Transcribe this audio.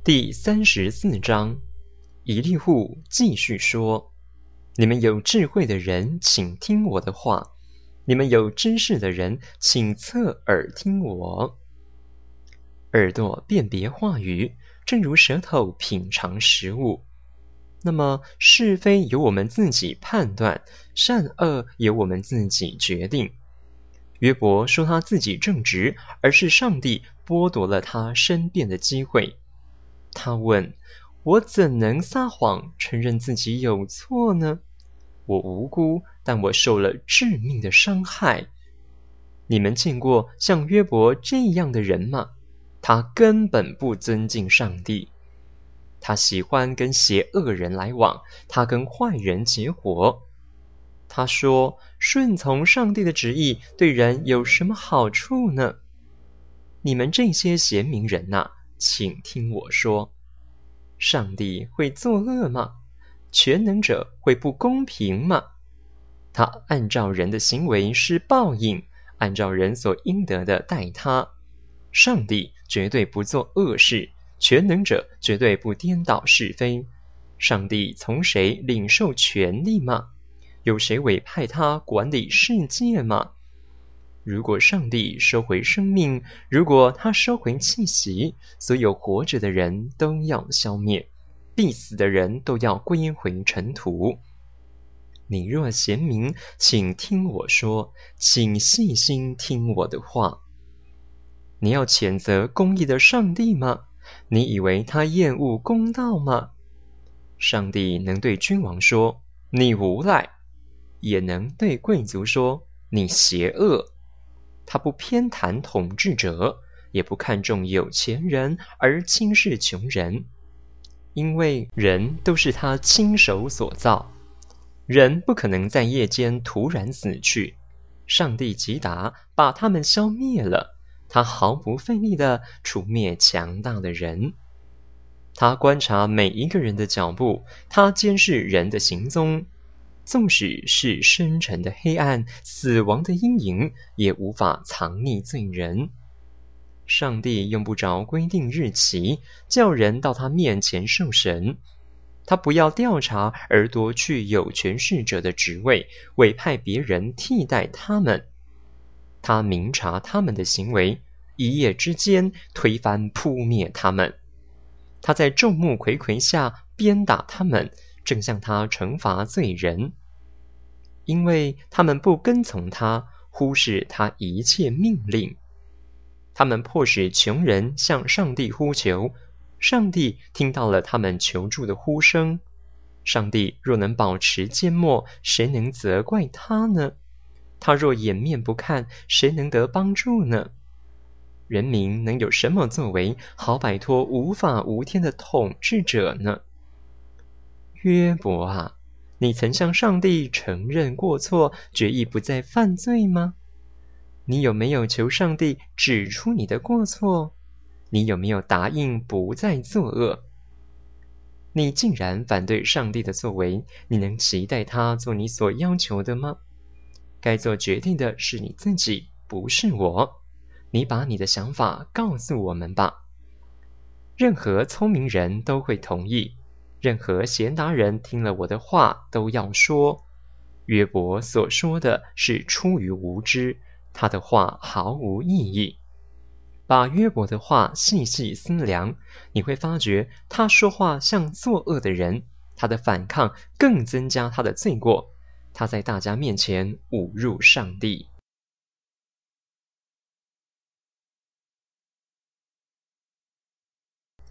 第34章，以利户继续说：你们有智慧的人，请听我的话；你们有知识的人，请侧耳听我。耳朵辨别话语，正如舌头品尝食物。那么是非由我们自己判断，善恶由我们自己决定。约伯说他自己正直，而是上帝剥夺了他申辩的机会。他问：我怎能撒谎，承认自己有错呢？我无辜，但我受了致命的伤害。你们见过像约伯这样的人吗？他根本不尊敬上帝，他喜欢跟邪恶人来往，他跟坏人结伙。他说：顺从上帝的旨意对人有什么好处呢？你们这些贤明人啊，请听我说，上帝会作恶吗？全能者会不公平吗？他按照人的行为是报应，按照人所应得的待他。上帝绝对不做恶事，全能者绝对不颠倒是非。上帝从谁领受权力吗？有谁委派他管理世界吗？如果上帝收回生命，如果他收回气息，所有活着的人都要消灭，必死的人都要归回尘土。你若贤明，请听我说，请细心听我的话。你要谴责公义的上帝吗？你以为他厌恶公道吗？上帝能对君王说，你无赖，也能对贵族说，你邪恶。他不偏袒统治者，也不看重有钱人而轻视穷人，因为人都是他亲手所造，人不可能在夜间突然死去。上帝击打，把他们消灭了，他毫不费力地除灭强大的人。他观察每一个人的脚步，他监视人的行踪。纵使是深沉的黑暗，死亡的阴影，也无法藏匿罪人。上帝用不着规定日期，叫人到他面前受审。他不要调查而夺去有权势者的职位，委派别人替代他们。他明察他们的行为，一夜之间推翻扑灭他们。他在众目睽睽下鞭打他们，正向他惩罚罪人，因为他们不跟从他，忽视他一切命令。他们迫使穷人向上帝呼求，上帝听到了他们求助的呼声。上帝若能保持缄默，谁能责怪他呢？他若掩面不看，谁能得帮助呢？人民能有什么作为，好摆脱无法无天的统治者呢？约伯啊，你曾向上帝承认过错，决意不再犯罪吗？你有没有求上帝指出你的过错？你有没有答应不再作恶？你竟然反对上帝的作为，你能期待他做你所要求的吗？该做决定的是你自己，不是我。你把你的想法告诉我们吧。任何聪明人都会同意，任何贤达人听了我的话都要说，约伯所说的是出于无知，他的话毫无意义。把约伯的话细细思量，你会发觉他说话像作恶的人，他的反抗更增加他的罪过，他在大家面前侮辱上帝。